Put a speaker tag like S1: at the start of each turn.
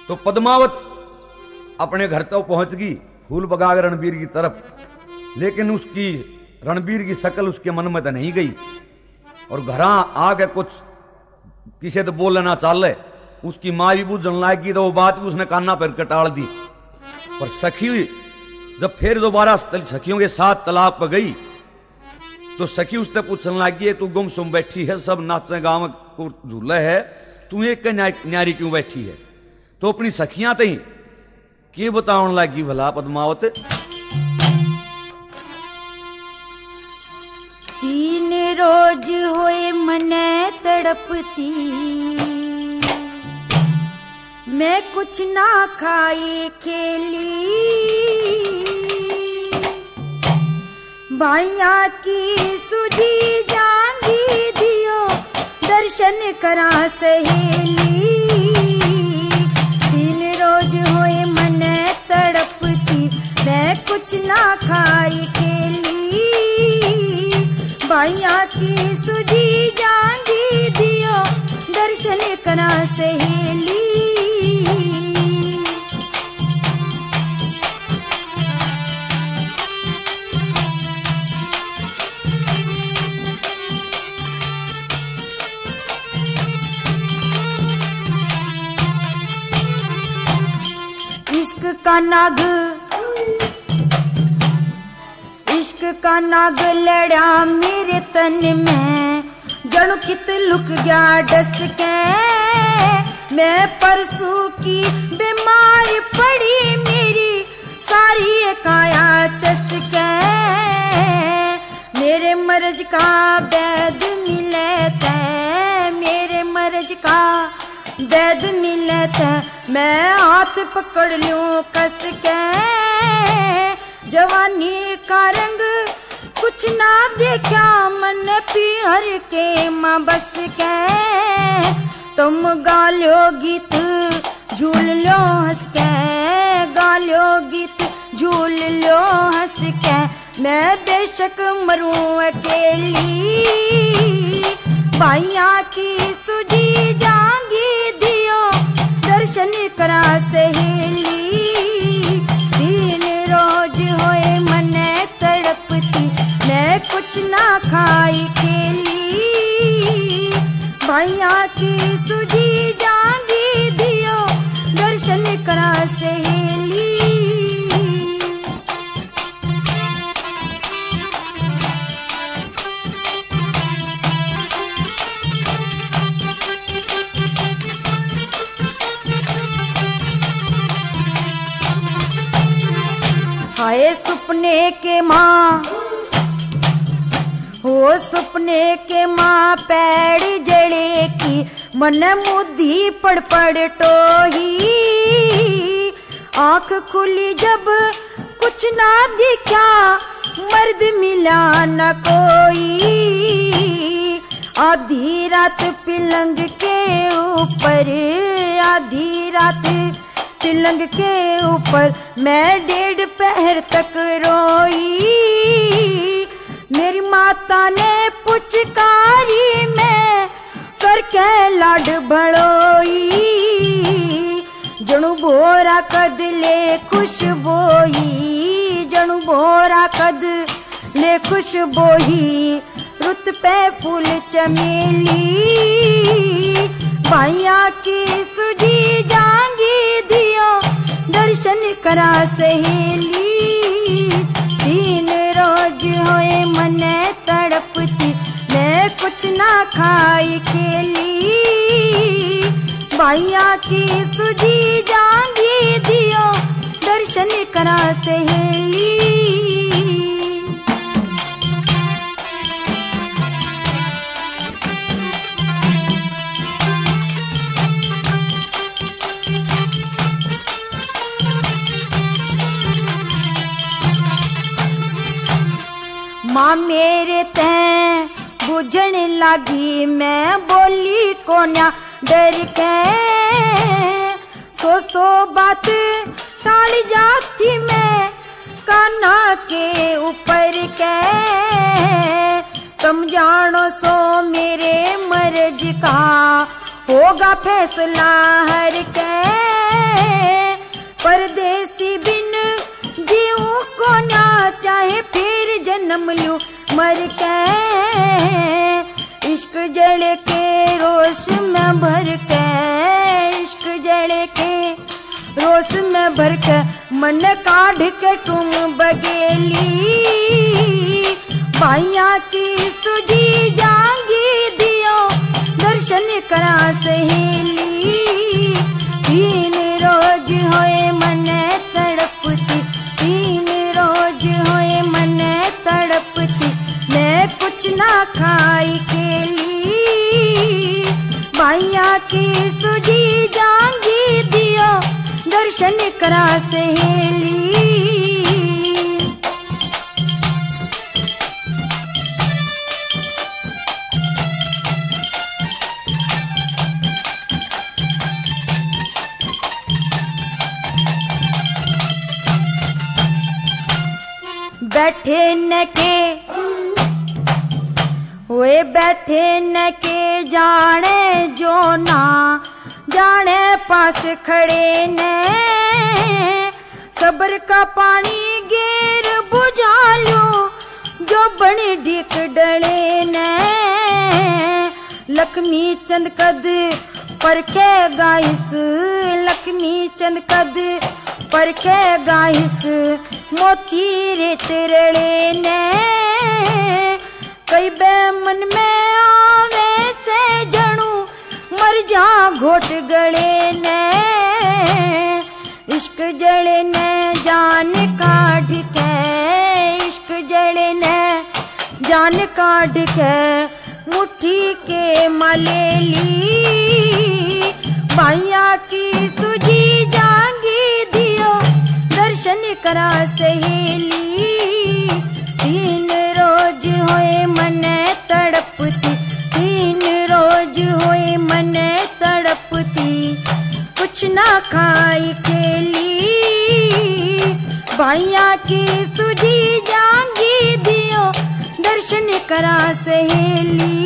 S1: तो पद्मावत अपने घर तक पहुंच गई, फूल बगाग रणबीर की तरफ, लेकिन उसकी रणबीर की शकल उसके मन में तो नहीं गई। और घरा आके कुछ किसी तो बोलना चाले, उसकी माँ भी बुझन लागी, तो वो बात भी उसने कान्ना पर कटाल दी। पर सखी जब फिर दोबारा सखियों के साथ तालाब पर गई, तो सखी उससे पूछने लगी, तू गुमसुम बैठी है, सब नाचे गांव को झूले है, तू एक न्यारी क्यों बैठी है? तो अपनी सखियां तई के बताने लगी भला पद्मावत।
S2: 3 रोज होए मने तड़पती, मैं कुछ ना खाई खेली, भाइया की सुजी जांगी दियो, दर्शन करा सहेली। 3 रोज होए मने तड़पती, मैं कुछ ना खाई खेली, भाइया की सुजी जांगी दियो, दर्शन करा सहेली। इश्क का नाग लड़ा मेरे तन में, जणु कित लुक गया डस के, मैं परसों की बीमार पड़ी, मेरी सारी काया चस के, मेरे मर्ज का वैद मिले थे, मेरे मर्ज का वैद मिले थे, मैं हाथ पकड़ लूं कस के, जवानी का रंग कुछ ना देखा, मन पिहर के माँ बस के, तुम गा लो गीत झूल लो हंस के, गा लो गीत झूल लो हंस के, मैं बेशक मरूं अकेली, भाइया की सुजी जांगी दियो, दर्शन करा सहेली। 3 रोज होए मने तड़पती, मैं कुछ ना खाई खेली, भाइया की सुजी जांगी दियो, दर्शन करा सहेली। हाय सुपने के माँ, हो सुपने के माँ, पैड़ जड़े की मन मुद्दी पड़ पड़ टोही, आंख खुली जब कुछ ना दिखा, मर्द मिला न कोई, आधी रात पलंग के ऊपर, आधी रात पलंग के ऊपर, मैं 1.5 पहर तक रोई, मेरी माता ने पुचकारी में करके लाड भड़ोई, जणु भोरा कद ले खुशबोई, जणु भोरा कद ले खुशबोई, रुत पे फूल चमेली, भाइया की सुजी जांगी दियो, दर्शन करा सहेली। 3 रोज होए मने तड़पती, मैं कुछ ना खाई खेली, भाइया की सुजी जांगी दियो, दर्शन करा सहेली। माँ मेरे तैं बुझन लागी, मैं बोली कोन्या डर के, सो बात टाल जाती मैं कान्हा के ऊपर के, तुम जानो सो मेरे मर्ज का होगा फैसला हर के, जन्म लू मर के, इश्क जड़ के रोश में भर के, इश्क जड़ के रोश में भर के मन काढ़ के तुम बगेली, भाइया की सुजी जांगी दियो दर्शन करा सहेली। तीन रोज होए मन तड़पती, तीन रोज होए मन तड़पती, मैं कुछ ना खाई केली, भाइया की सुजी जांगी दियो दर्शन करा सहेली। बैठे न के वे बैठे न के जाने जो ना जाने पास खड़े ने, सब्र का पानी गेर बुझा लो जो बड़े डिक डले ने, लक्ष्मी चंद कद परखे गाइस, लक्ष्मी चंद कद परखे गाइस, मोती रे तिरड़े ने, कई बे मन में आवे से जणू मर जा घोट गड़े ने, इश्क जड़े ने जान काढ़ के, इश्क जड़े ने जान काढ़ के मुट्ठी के मलेली, भाइया की सुजी जांगी दियो दर्शन करा सहेली। तीन रोज होए मन तड़पती, तीन रोज होए मन तड़पती, कुछ ना खाई केली, भाइया की सुजी जांगी दियो दर्शन करा सहेली।